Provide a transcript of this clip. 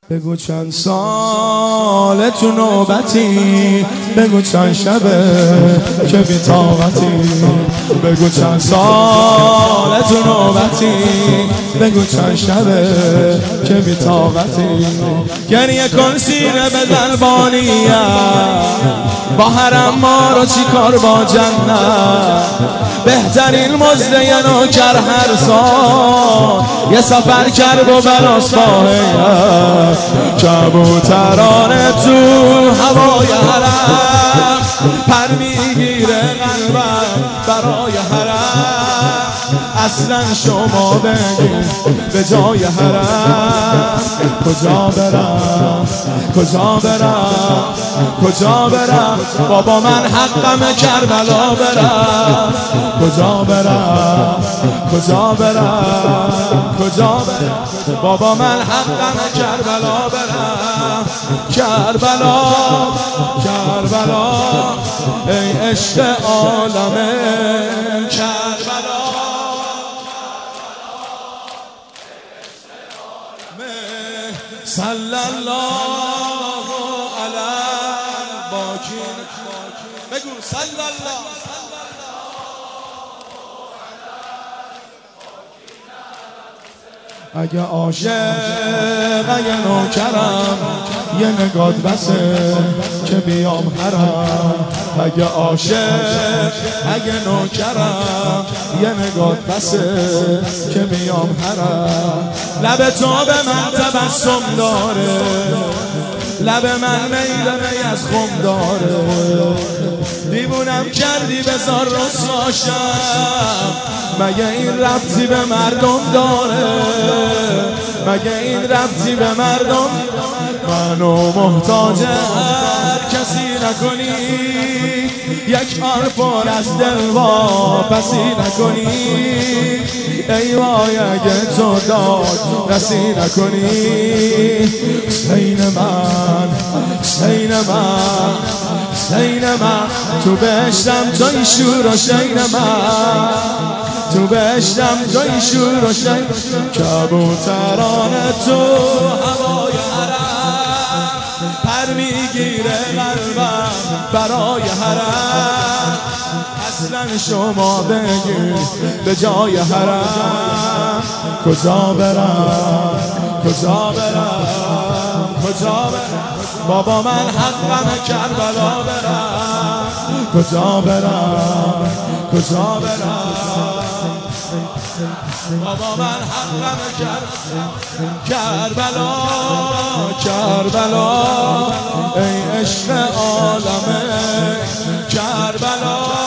بگو چند سال تو نوبتی، بگو چند شبه که بی طاقتی. بگو چند سال تو نوبتی، بگو چند شبه که بی طاقتی. گریه کن سینه بزن با نیت، با حرم ما رو چی کار با جنت. بهترین مزده نوکر هر سال یه سفر کرد و براس باهیت. کبوترانه تو هوای حرم پر میگیره قلبم برای حرم. اصلا شما بگید به جای حرم کجا برم، کجا برم، کجا برم. بابا من حقم کربلا برم، کجا برم، کجا برم، کجا برم. بابا من حقم کربلا برم. کربلا، کربلا ای عشق عالمه. کربلا صلی الله علی باکین. بگو صلی الله. اگه عاشق اگه نوکرم یه نگات بسه که بیام حرم. اگه عاشق اگه نوکرم یه نگات بسه که بیام حرم. لب تو به من تبسم داره، لب من میدانه از خم داره. دیوونم کردی بذار رسواشم، مگه این ربطی به مردم داره؟ مگه این ربطی به مردم؟ منو محتاج هر کسی نکنی، یک آن پر از دل واپسی نکنی. ای وای اگه تو داد رسی نکنی. حسین من، حسین من، حسین من، تو بهشتم توی شور و شین من، تو بهشتم توی شور و شین. کبوترانه تو هوای حرم پر میگیره قلبم برای حرم. اصلا شما بگید به جای حرم کجا برم، کجا برم، کجا برم. بابا من حقم کربلا برم، کجا برم، کجا برم. بابا من حقم کربلا، کربلا ای عشق عالمه. کربلا